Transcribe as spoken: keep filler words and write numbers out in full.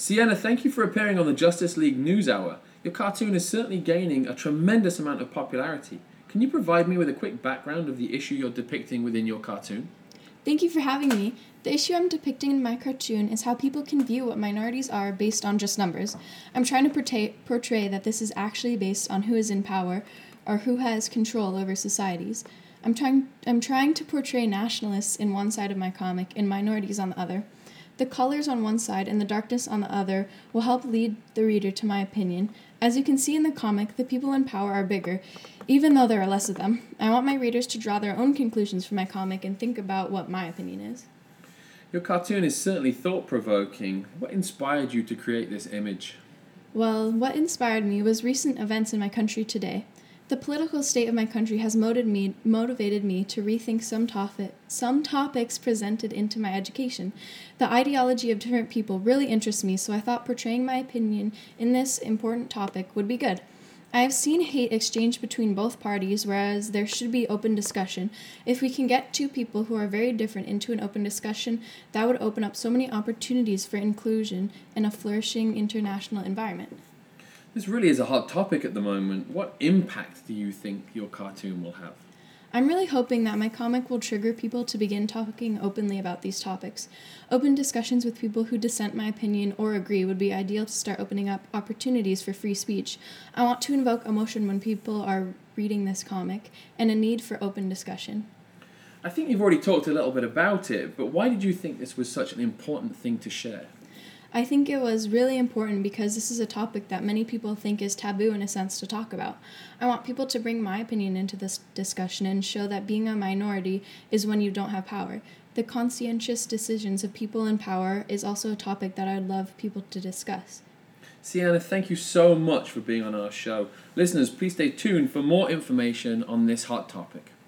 Sienna, thank you for appearing on the Justice League News Hour. Your cartoon is certainly gaining a tremendous amount of popularity. Can you provide me with a quick background of the issue you're depicting within your cartoon? Thank you for having me. The issue I'm depicting in my cartoon is how people can view what minorities are based on just numbers. I'm trying to portray, portray that this is actually based on who is in power or who has control over societies. I'm trying, I'm trying to portray nationalists in one side of my comic and minorities on the other. The colors on one side and the darkness on the other will help lead the reader to my opinion. As you can see in the comic, the people in power are bigger, even though there are less of them. I want my readers to draw their own conclusions from my comic and think about what my opinion is. Your cartoon is certainly thought-provoking. What inspired you to create this image? Well, what inspired me was recent events in my country today. The political state of my country has motivated me, motivated me to rethink some, topic, some topics presented into my education. The ideology of different people really interests me, so I thought portraying my opinion in this important topic would be good. I have seen hate exchanged between both parties, whereas there should be open discussion. If we can get two people who are very different into an open discussion, that would open up so many opportunities for inclusion in a flourishing international environment. This really is a hot topic at the moment. What impact do you think your cartoon will have? I'm really hoping that my comic will trigger people to begin talking openly about these topics. Open discussions with people who dissent my opinion or agree would be ideal to start opening up opportunities for free speech. I want to invoke emotion when people are reading this comic and a need for open discussion. I think you've already talked a little bit about it, but why did you think this was such an important thing to share? I think it was really important because this is a topic that many people think is taboo in a sense to talk about. I want people to bring my opinion into this discussion and show that being a minority is when you don't have power. The conscientious decisions of people in power is also a topic that I would love people to discuss. Sienna, thank you so much for being on our show. Listeners, please stay tuned for more information on this hot topic.